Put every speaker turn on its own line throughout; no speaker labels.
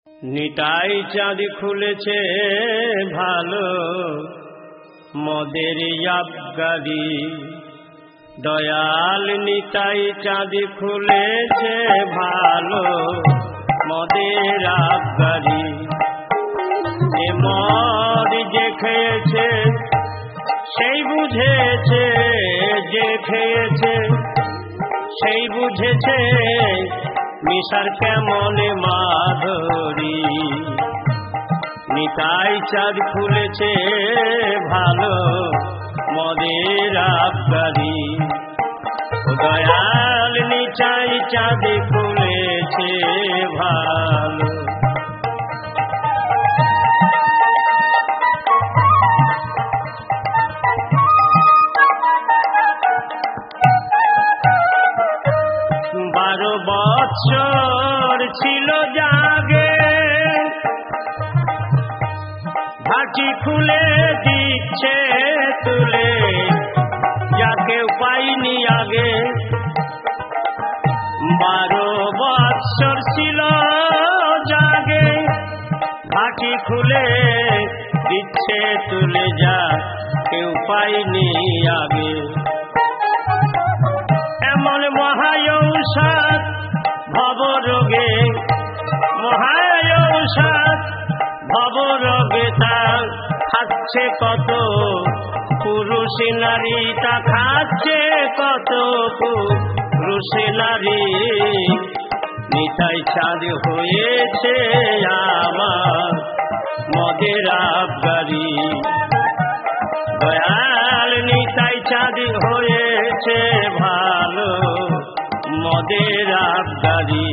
নিতাই চাঁদ খুলেছে ভালো মদের আবগারি, দয়াল নিতাই চাঁদ খুলেছে ভালো মদের আবগারি। যে মদ যে খেয়েছে সেই বুঝেছে, যে খেয়েছে সেই বুঝেছে মিশার কেমন মাধুরী। নিতাই চাঁদ খুলেছে ভালো মদের আবগারি, দয়াল নিতাই চাঁদ খুলেছে ভালো। বারো বছর ছিল জাগে, ভাটি খুলে দিচ্ছে তুলে, যাকে পাইনি আগে। 12 বছর ছিল জাগে, ভাটি খুলে দিচ্ছে তুলে, যা কেউ পাইনি আগে। এমন মহায়ৌষাদ ভবরোগে, মহায়ৌষাদ ভবরোগে তা খাচ্ছে কত পুরুষ নারী, তা খাচ্ছে কত পুরুষ নারী। নিতাই চাঁদ হয়েছে আমার মদের আবগারি, দয়াল নিতাই চাঁদ হয়েছে ভালো মদের আবগারি।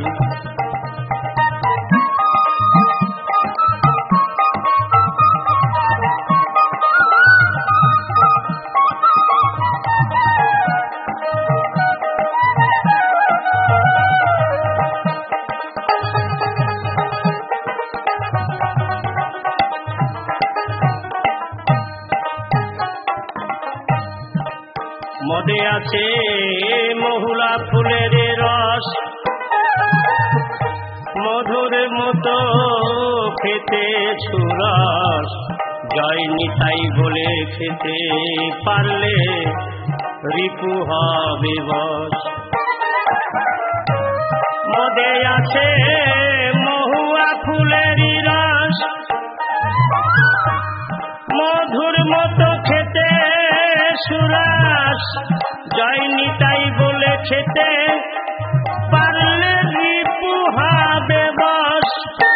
মদে আছে মহুলা ফুলের রস, মধুর মতো খেতে ছুরস, জয় নিতাই বলে খেতে পারলে রিপু হবে বশ। মদে আছে মহুয়া ফুলের রস, মধুর মতো খেতে সুরাস, জয় নিতাই বলে খেতে পারলে রিপু হবে বশ।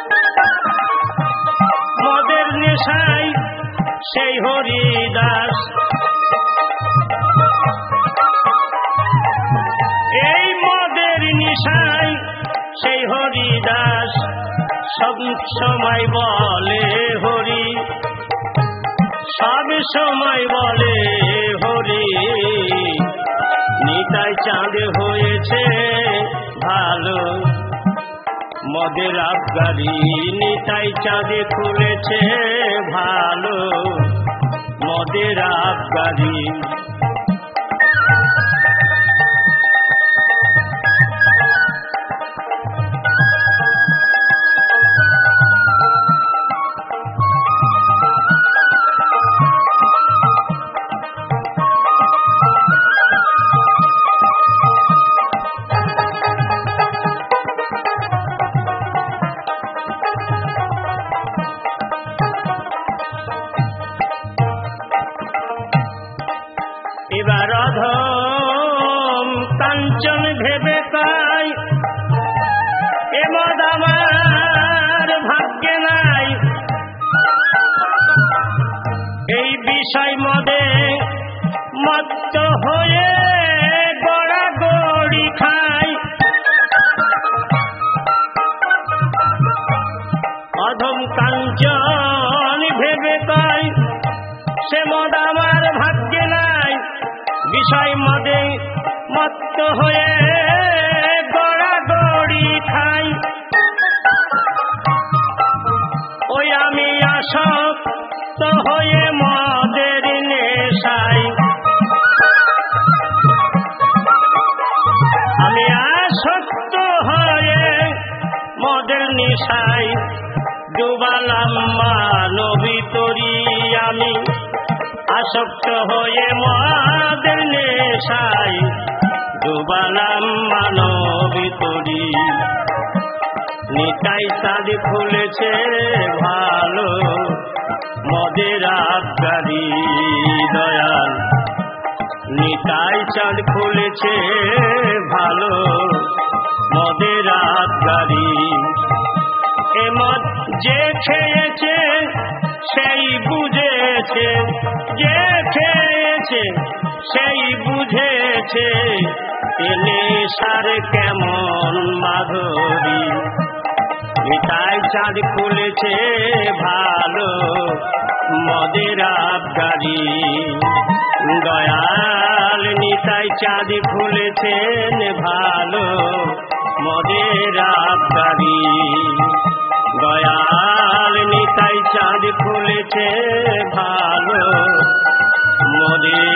মদের নেশাই সেই হরিদাস, এই মদের নেশাই সেই হরিদাস, সব সময় বলে হরি, সব সময় বলে হরি। নিতাই চাঁদ হয়েছে ভালো মদের আবগারি, নিতাই চাঁদ খুলেছে ভালো মদের আবগারি। এবার অধম কাঞ্চন ভেবে পাই, এ মদ আমার ভাগ্যে নাই। এই বিষয় মদে মত্ত হয়ে গড়াগড়ি খাই। অধম কাঞ্চন ভেবে পাই, সে মদ আমার ভাগ্যে নাই। বিষয় মদে মত্ত হয়ে গড়াগড়ি খাই। ওই আমি আসক্ত হয়ে মদের নেশায়, আমি আসক্ত হয়ে মদের নেশায় ডুবালাম মানবী তরি আমি আসক্ত হয়ে মদের নেশায় ডুবালাম মানবী তরি নিতাই চাঁদ খুলেছে ভালো মদের আবগারি দয়াল নিতাই চাঁদ খুলেছে ভালো মদের আবগারি এ মদ যে খেয়েছে সেই বুঝেছে যে খেয়েছে সেই বুঝেছে নেশার কেমন মাধুরী নিতাই চাঁদ খুলেছে ভালো মদের আবগারি দয়াল নিতাই চাঁদ খুলেছেন ভালো মদের আবগারি দয়াল নিতাই চাঁদ খুলেছে ভালো মদের